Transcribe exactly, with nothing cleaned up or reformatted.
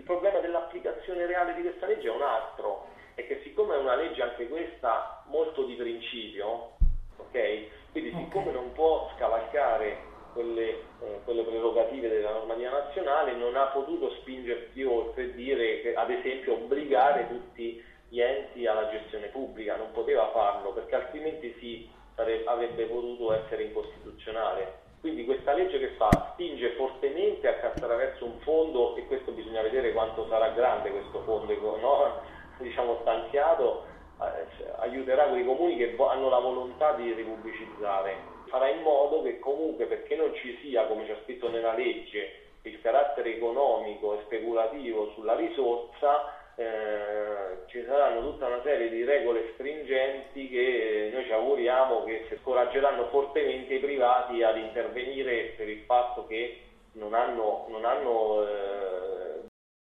problema dell'applicazione reale di questa legge è un altro, è che siccome è una legge anche questa molto di principio, ok? Quindi siccome Ok. non può scavalcare quelle, eh, quelle prerogative della normativa nazionale, non ha potuto spingersi oltre e dire che, ad esempio, obbligare tutti gli enti alla gestione pubblica, non poteva farlo perché altrimenti si sare- avrebbe potuto essere incostituzionale. Quindi questa legge che fa? Spinge fortemente attraverso un fondo, e questo bisogna vedere quanto sarà grande questo fondo, no? Diciamo stanziato, eh, aiuterà quei comuni che vo- hanno la volontà di ripubblicizzare. Farà in modo che comunque, perché non ci sia, come c'è scritto nella legge, il carattere economico e speculativo sulla risorsa, eh, ci saranno tutta una serie di regole stringenti che noi ci auguriamo che scoraggeranno fortemente i privati ad intervenire per il fatto che non hanno, non hanno eh,